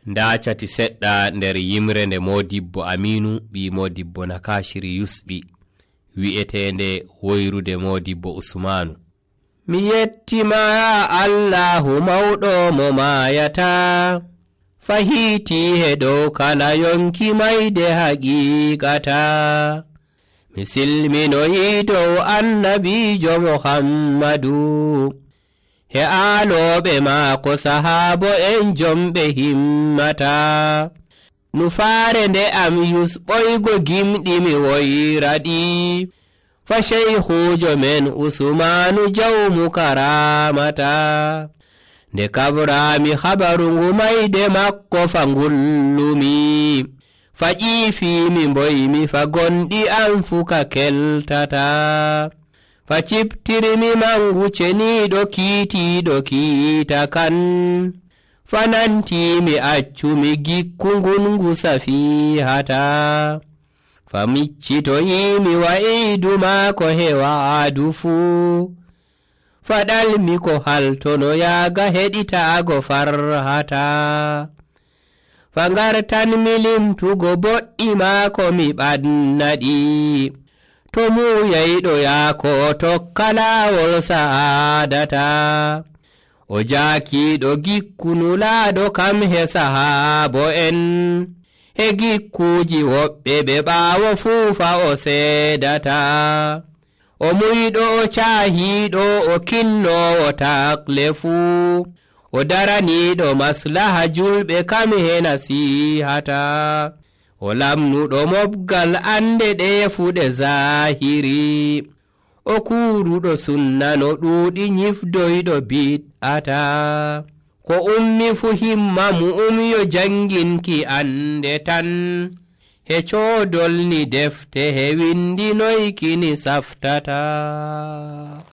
nda cati seɗɗa nder yimre nde Modibbo Aminu ɓi Modibbo Nakashiri yusɓi wi'etende woyrude Modibbo Usmanu. Mi yettima ya Allahu mawɗo mo mayata fahiti he dow kala yonki mayde haqiqata. Mi silminoyi dow annabijo Muhammadu he aaloɓe maako sahabo en jomɓe himmata. Nufaare nde am yusɓoygo gimɗi mi woyraɗi fa sheykhujo men Usmanu jawmu karamata. Nde kabrami habaru ngu mayde makko fa ngullumi fa ƴiifimi mboymi fa gonɗi am fuka keltata. Fa ciptirmi mangu ceniɗo kiitiɗo kiita kan fa nantimi accumi gikku ngungu safihata. Fa miccitoyimi wa'idu maako hewaadu fuu fa ɗalmi ko haltono yaaga heɗitaago farhata. Fa ngartanmi limtugo boɗɗi maako mi ɓannaɗi to muyayɗo yaako tokka laawol sa'adata. O jaakiiɗo gikku nulaaɗo kam he sahaabo en he gikkuuji woɓɓe ɓe ɓaawo fuufa o seedata. O muyɗo o caahiiɗo o kinnoowo takle fuu o daraniiɗo maslaha julɓe kam he nasihata. O lamnuɗo mobgal ande ɗeefuɗe zahiri o kuuruɗo sunna no ɗuuɗi nyifdoyɗo bid'ata. Ko ummi fu himma mu yo janginki ande tan he coodolni defte he windinoykini saftata.